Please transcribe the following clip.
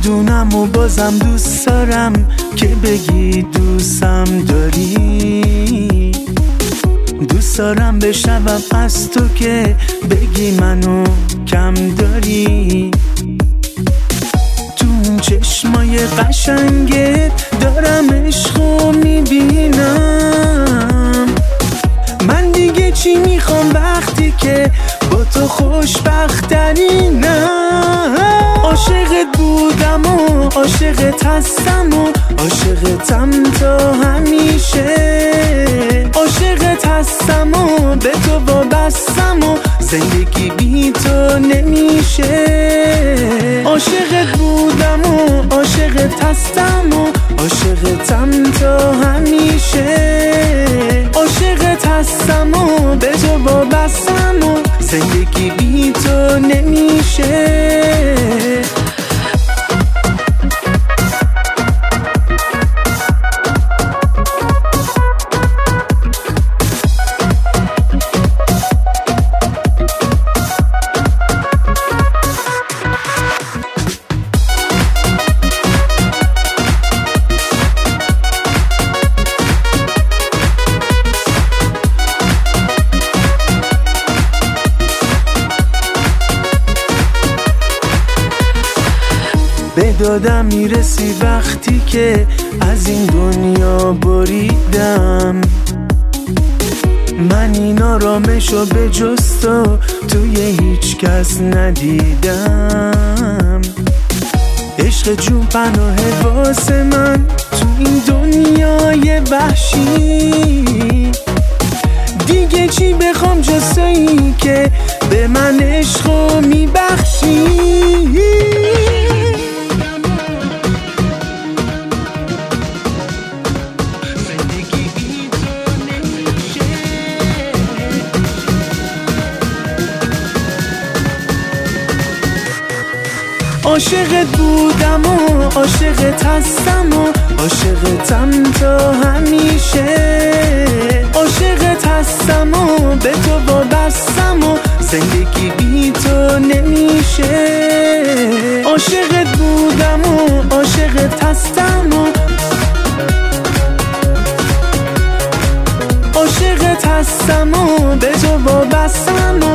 میدونم و بازم دوست دارم که بگی دوستم داری. دوست دارم بشنوم از تو که بگی منو کم داری. تو اون چشمای قشنگت دارم عشقو میبینم. من دیگه چی میخوام وقتی که با تو خوشبخترینم. عاشقت بودم و عاشقت هستم و عاشقتم تا همیشه. عاشقت هستم و به تو وابستم و زندگی بی تو نمیشه. عاشقت بودم و عاشقت هستم و عاشقتم تا همیشه. عاشقت هستم و به تو وابستم و زندگی بی تو نمیشه. به دادم میرسی وقتی که از این دنیا بریدم. من این آرامشو به جز تو توی هیچ کس ندیدم. عشق جون پناه واسه من تو این دنیای وحشی. دیگه چی بخوام جز تویی که به من عشقو میبخشی. عاشقت بودم و عاشقت هستم و عاشقتم تا همیشه. عاشقت هستم و به تو وابستم و زندگی بی تو نمیشه. عاشقت بودم و عاشقت هستم و عاشقت هستم و به تو وابستم و